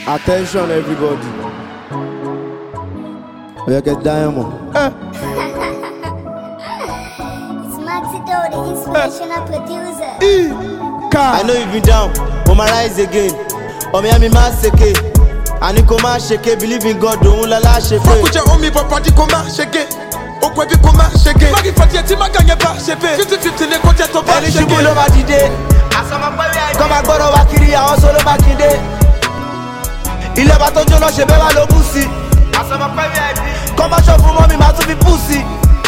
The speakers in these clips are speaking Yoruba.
Attention everybody. We get diamond. It's Maxido, the inspirational producer. I know you've been down, but my rise again. Miami Maseke, and Nikoma Sheke, believe in God, don't la shake. Fukuja omi papa koma sheke. Okwebi koma sheke. Magi fatieti maganye ba shebe. 50-50 ne kote to ba sheke. Any shubulo ba dide. Koma gboro wa kiri àwọn solo makinde. Ilé ba tó jóná ṣe bẹ́ẹ̀ wá ló bú sí. Kọ́má ṣọ́ fún mọ́mí máa tún fi bú sí.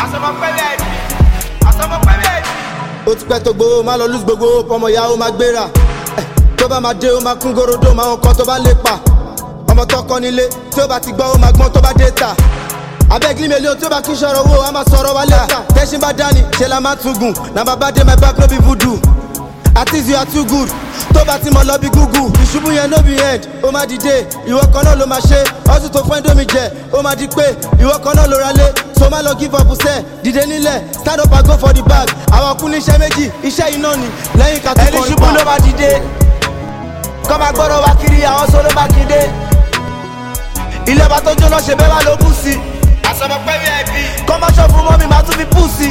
Ó ti pẹ́ tó gbowó, má lọ lose gbogbo, ọmọ ìyá ó máa gbéra. Tó bá máa dé, ó máa kún gorodo, máa ń kọ́ tó bá lépa. Ọmọ tó kọ́ nílé, tí ó bá ti gbọ́, ó máa gbọ́n tó bá dé ta. Abeg leave me alone, tí ó bá kí sọ̀rọ̀ owó, a máa sọ̀rọ̀ wa lẹ́ta. Tẹ́sí bá dání, ṣe la máa tún gùn. Na bàbá dé my back no be voodoo. At least you are too good. Tó bá ti mọ̀ lọ bí gúgú. Ìṣubú yẹn no be end, ó máa dìde. Ìwọ kan náà ló máa ṣe. Ọ̀sùn tó fún ẹ̀dọ́mi jẹ, ó máa di pé ìwọ kan náà ló ra lé. So má lọ give up sẹ́, dìde nílẹ̀, stand up and go for the bag. Àwọn kú ní iṣẹ́ méjì, iṣẹ́ iná ni. Lẹ́yìn ká tún kọrin pa. Ẹni ṣubú ló máa dìde. Kọ́ máa gbọ́dọ̀ wá kiri àwọn solo mákindé. Ilé ọba tó jóná ṣe bẹ́ẹ̀ wá ló bú sí. Kọ́ máa ṣọ́ fún mọ́mí máa tún fi bú sí.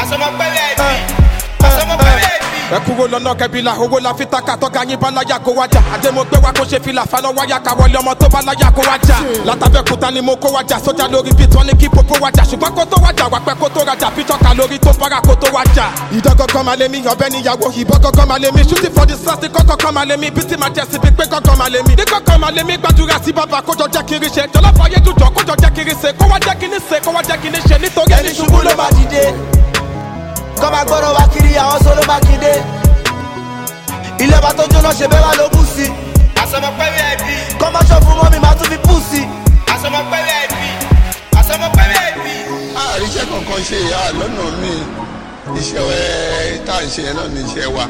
Ẹkúrò lọ́nà kẹbílà, owó la fi taka tọ́ka yín bá láyà kó wájà. Àdèmọ̀gbé wa kó ṣe fìlà, faná wáyà ká wọlé ọmọ tó bá láyà kó wájà. Látàbẹ̀kúta ni mo kó wájà, sójà lórí beat wọn ní kí popo wájà. Ṣùgbọ́n kó tó wájà, wà pẹ́ kó tó rajà, pítọ́ka lórí tó fara kó tó wájà. Ìdọ́gọ́gọ́ máa lé mi, ọbẹ̀ níyàwó, ìbọ́gọ́gọ́ máa lé mi. Shooting for the stars, ní kọ́kọ́kọ́ máa lé mi. Bísí máa jẹ́ síbi pé kọ́kọ́ máa lé mi. Ní kọ́kọ́ máa lé mi, gbàdúrà sí bàbá kójọ jẹ́ kiri ṣe. Jọlá fàyè dùjọ́ kójọ jẹ́ kiri ṣe. Kó wá jẹ́ kiri ṣe, kó wá jẹ́ kiri ṣe. Nítorí ẹni ṣubú ló máa dìde. Kọ́ máa gbọ́dọ̀ wá kiri àwọn solo mákindé. Ilé ọba tó jóná ṣe bẹ́ẹ̀ wá ló bú sí. Kọ́ máa ṣọ́ fún mọ́mí máa tún fi bú sí. Àríṣẹ́ kankan ṣe ìyá lọ́nà mi, iṣẹ́ tá à ń ṣe yẹn náà ní iṣẹ́ wa.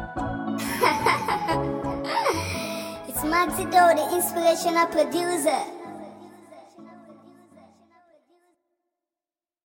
It's Maxido, the inspirational producer.